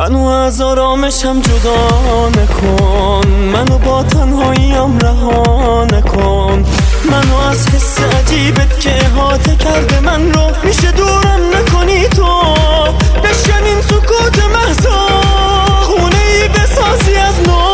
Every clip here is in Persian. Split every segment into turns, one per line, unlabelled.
منو از آرامشم جدا نکن، منو با تنهاییم رها نکن، منو از حس عجیبت که احاطه کرده من رو میشه دورم نکنی تو. بشکن این سکوت محضا، خونه ای بسازی از نو.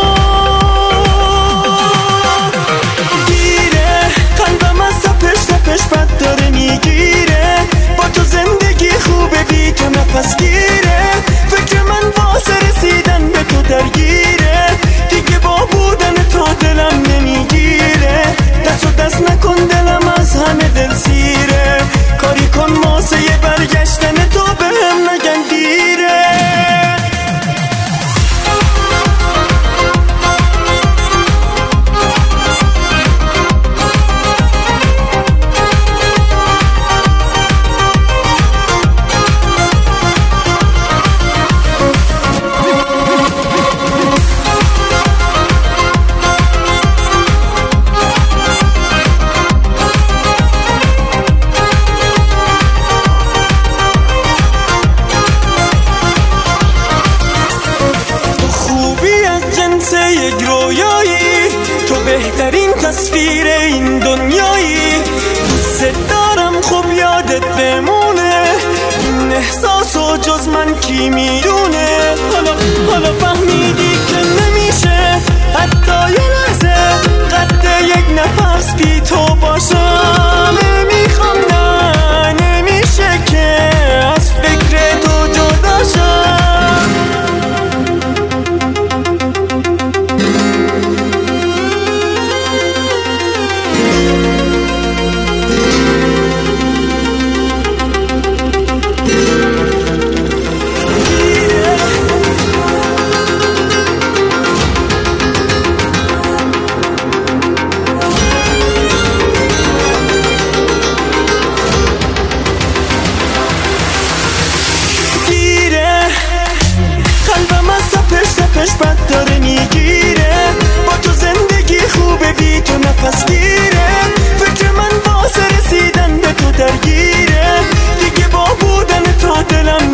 گیره قلبم از تپش بد داره میگیره، با تو زندگی خوبه بی تو نفس گیره. فکر من واسه رسیدن به تو درگیره، دیگه با بودن تو دلم نمیگیره. دست و دست نکن دلم از همه دل سیره، کاری کن واسه برگشتن تو بهم نگن دیره. یک رویایی تو بهترین تصویر این دنیایی. دوست دارم خوب یادت بمونه، این احساسو جز من کی میدونه. حالا فهمیدی که نمیشه حتی یه لحظه قد یک نفس بی تو باشم. نمیخوام نه نمیشه که از فکر تو جدا شم. تپش بد داره میگیره، با تو زندگی خوبه بی تو نفس گیره. فکر من واسه رسیدن به تو درگیره، دیگه با بودن تو دلم